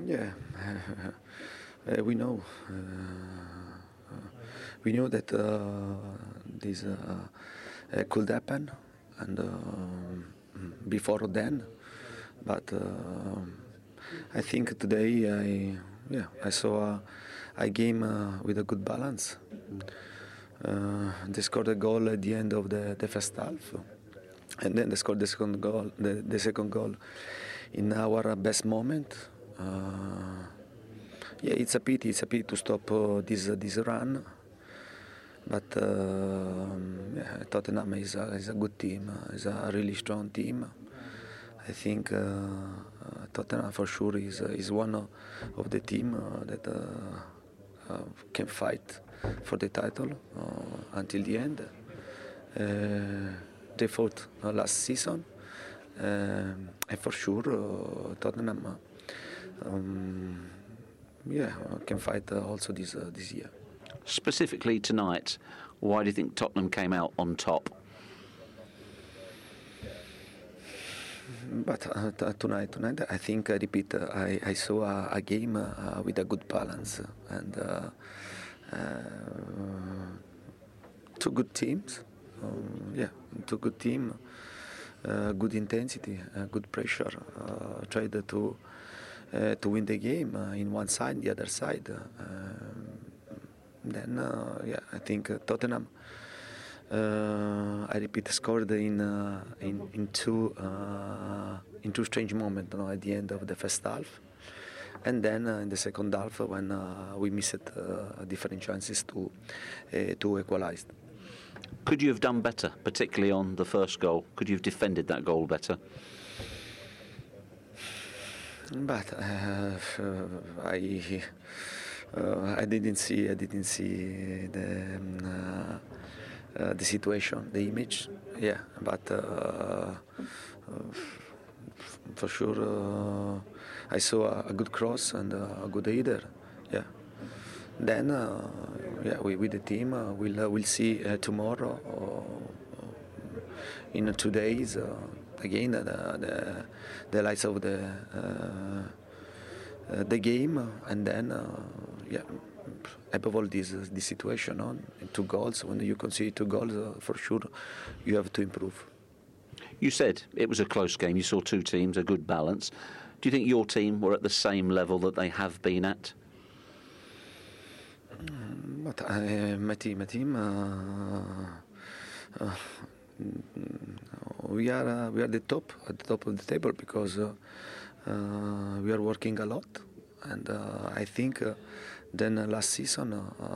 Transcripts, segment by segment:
Yeah, we know. We knew that this could happen, and before then, but I think today I saw a game with a good balance. They scored a goal at the end of the first half, and then they scored the second goal. The second goal in our best moment. Yeah, it's a pity. It's a pity to stop this run. But yeah, Tottenham is a good team. Is a really strong team. I think Tottenham for sure is one of the team that can fight for the title until the end. They fought last season, and for sure Tottenham can fight also this year. Specifically tonight, why do you think Tottenham came out on top? But tonight, I think, I repeat, I saw a game with a good balance and two good teams. Two good teams, good intensity, good pressure. Tried to win the game in one side, the other side. Then, I think Tottenham. I repeat, scored in two strange moments, at the end of the first half, and then in the second half when we missed different chances to equalize. Could you have done better, particularly on the first goal? Could you have defended that goal better? But I didn't see the situation, the image. Yeah, but for sure I saw a good cross and a good header. Yeah. Then we with the team we'll see tomorrow in 2 days again the lights of the game, and then above all this situation on 2 goals. When you concede 2 goals, for sure you have to improve. You said it was a close game. You saw two teams, a good balance. Do you think your team were at the same level that they have been at? But my team, we are at the top of the table because we are working a lot, and I think then last season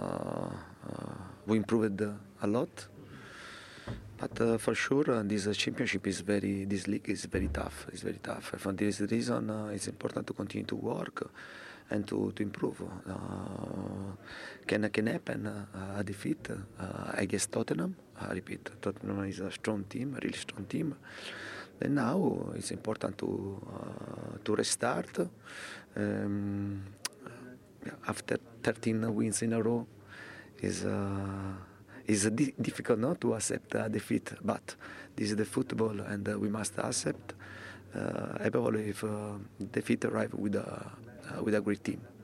we improved a lot. But for sure, this championship this league is very tough. It's very tough. For this reason, it's important to continue to work and to improve. Can happen a defeat against Tottenham. I repeat, Tottenham is a strong team, a really strong team. And now it's important to restart. After 13 wins in a row, it's difficult not to accept a defeat, but this is the football, and we must accept. Above all, if defeat arrive with a great team.